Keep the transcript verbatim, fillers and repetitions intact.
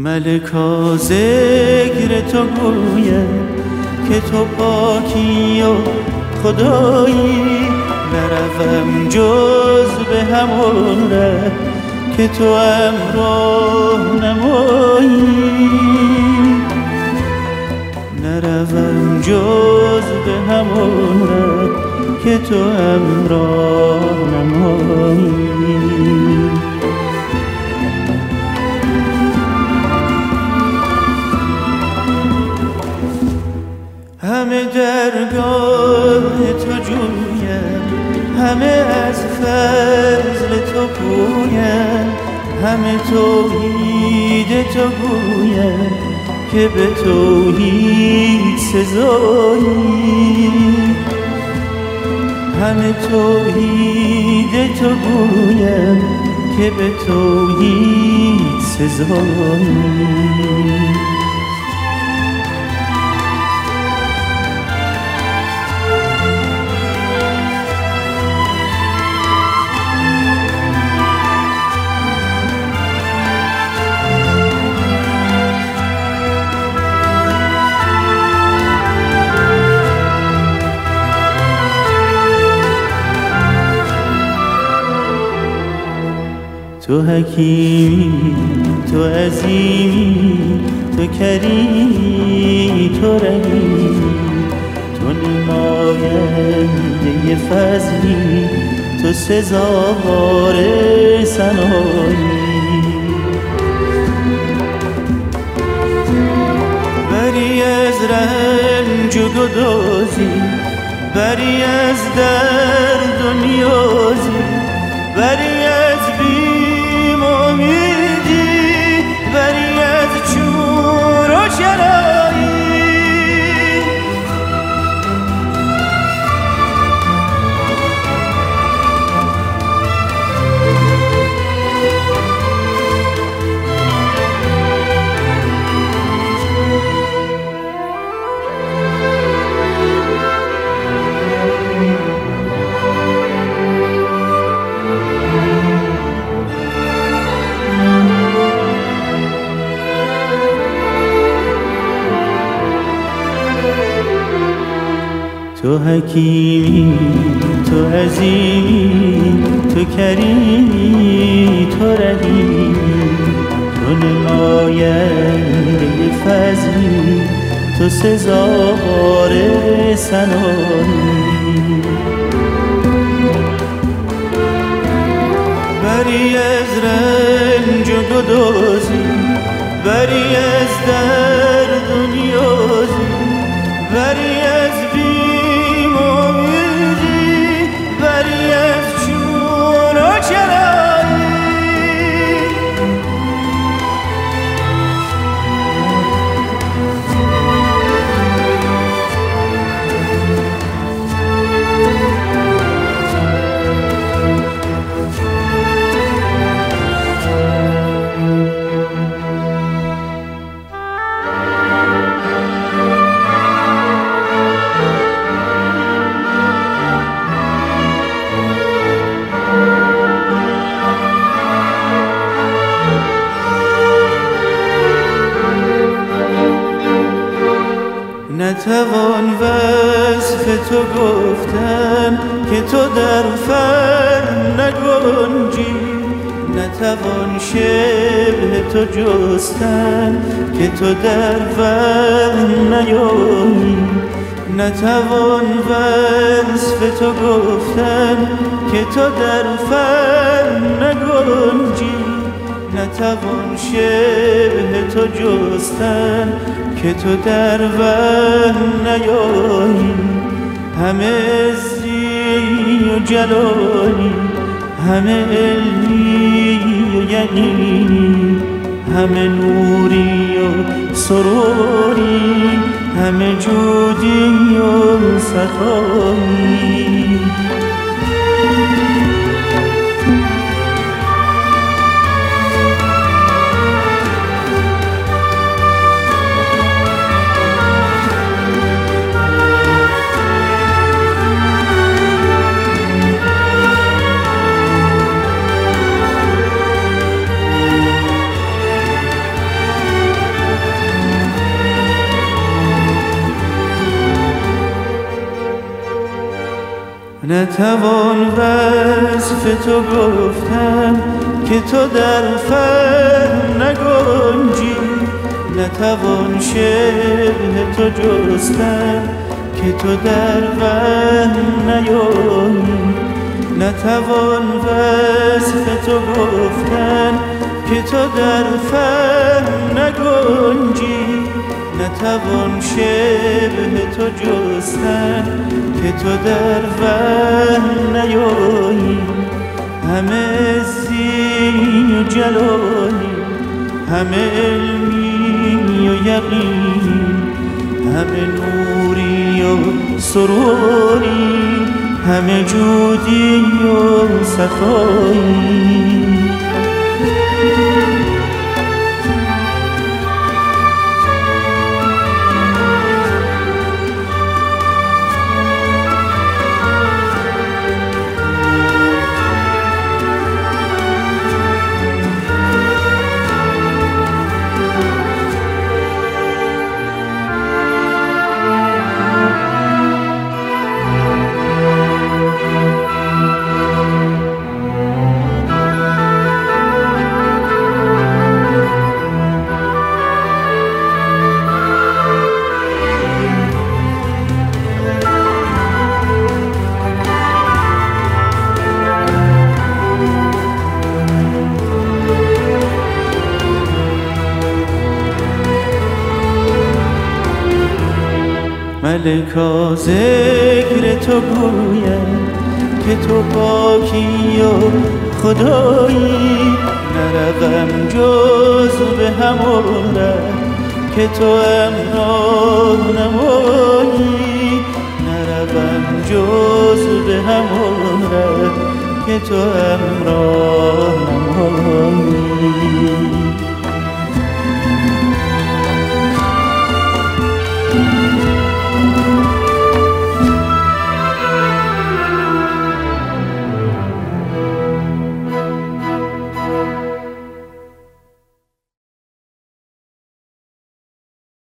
ملکا ذکر تو گویم که تو پاکی و خدایی، نروم جز به همون ره که تو امراه نمایی، نروم جز به همون ره که تو امراه نمایی. همه درگاه تو جویم، همه از فضل تو پویم، همه توحید تو گویم که به توحید سزایی، همه توحید تو گویم که به توحید سزایی. تو حکیمی، تو عظیمی، تو کریمی، تو رحیمی، تو نماینده فضلی، تو سزاوار ثنایی. بری از رنج و گدازی، بری از درد و نیازی، بری از بی امیدی، بری از چور و چرایی. تو حکیمی، تو عظیمی، تو کریمی، تو رحیمی، تو نماینده فضلی، تو سزاوار ثنایی. بری از رنج و گدازی، بری از درد و نیازی، بری از بیم امیدی، بری از چون و چرایی. نتوان وصف تو گفتن که تو در فهم نگنجی، نتوان شبه تو جستن که تو در وهم نیایی، نتوان وصف تو گفتن که تو در فهم نگنجی، نتوان شبه تو جستن که تو در وهم نیایی. همه عزی و جلالی، همه علمی و یقینی، همه نوری و سروری، همه جودی و سخایی. نتوان وصف تو گفتن که تو در فهم نگنجی، نتوان شبه تو جستن که تو در وهم نیایی، نتوان وصف تو گفتن که تو در فهم نگنجی، نتوان شبه تو جستن که تو در وهم نیایی. همه عزی و جلالی، همه علمی و یقین، همه نوری و سروری، همه جودی و صفایی. ملکا ذکر تو گوید که تو پاکی و خدایی، نروم جز به همون ره که تو امراه نمایی، نروم جز به همون ره که تو امراه